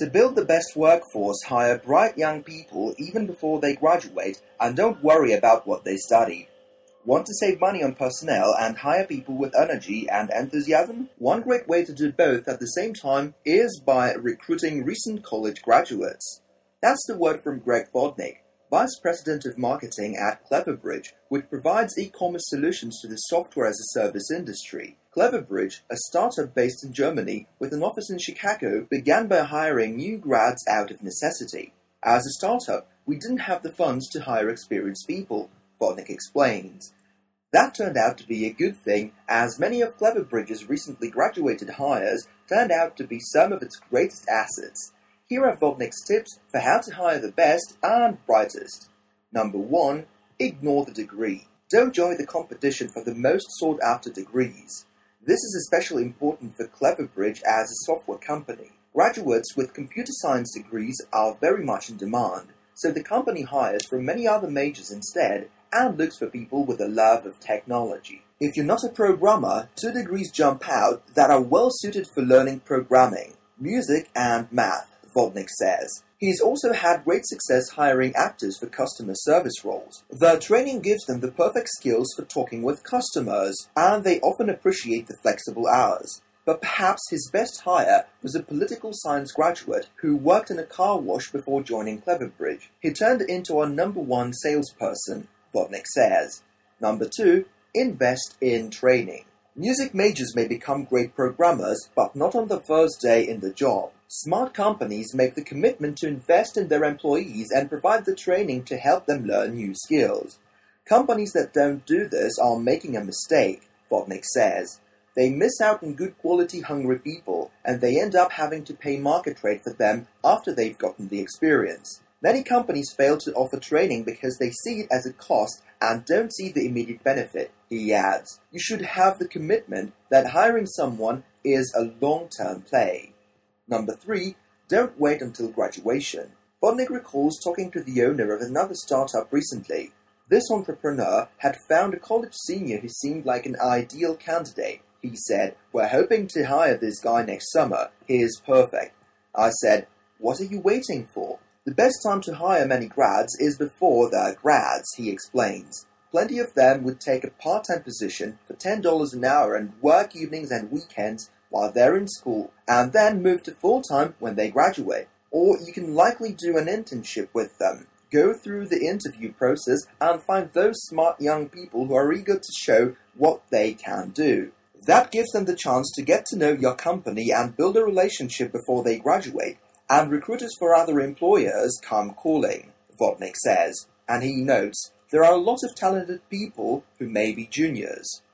To build the best workforce, hire bright young people even before they graduate and don't worry about what they studied. Want to save money on personnel and hire people with energy and enthusiasm? One great way to do both at the same time is by recruiting recent college graduates. That's the word from Greg Vodnik, Vice President of Marketing at Cleverbridge, which provides e-commerce solutions to the software-as-a-service industry. Cleverbridge, a startup based in Germany with an office in Chicago, began by hiring new grads out of necessity. As a startup, we didn't have the funds to hire experienced people, Vodnik explains. That turned out to be a good thing, as many of Cleverbridge's recently graduated hires turned out to be some of its greatest assets. Here are Vodnik's tips for how to hire the best and brightest. Number 1. Ignore the degree. Don't join the competition for the most sought-after degrees. This is especially important for Cleverbridge as a software company. Graduates with computer science degrees are very much in demand, so the company hires from many other majors instead and looks for people with a love of technology. If you're not a programmer, 2 degrees jump out that are well suited for learning programming, music and math, Vodnik says. He's also had great success hiring actors for customer service roles. The training gives them the perfect skills for talking with customers, and they often appreciate the flexible hours. But perhaps his best hire was a political science graduate who worked in a car wash before joining Cleverbridge. He turned into our number 1 salesperson, Vodnik says. Number 2, invest in training. Music majors may become great programmers, but not on the first day in the job. Smart companies make the commitment to invest in their employees and provide the training to help them learn new skills. Companies that don't do this are making a mistake, Vodnik says. They miss out on good quality hungry people, and they end up having to pay market rate for them after they've gotten the experience. Many companies fail to offer training because they see it as a cost and don't see the immediate benefit, he adds. You should have the commitment that hiring someone is a long-term play. Number 3, don't wait until graduation. Vodnik recalls talking to the owner of another startup recently. This entrepreneur had found a college senior who seemed like an ideal candidate. He said, "We're hoping to hire this guy next summer. He is perfect." I said, "What are you waiting for?" The best time to hire many grads is before they're grads, he explains. Plenty of them would take a part-time position for $10 an hour and work evenings and weekends while they're in school, and then move to full-time when they graduate. Or you can likely do an internship with them, go through the interview process, and find those smart young people who are eager to show what they can do. That gives them the chance to get to know your company and build a relationship before they graduate, and recruiters for other employers come calling, Vodnik says. And he notes, there are a lot of talented people who may be juniors.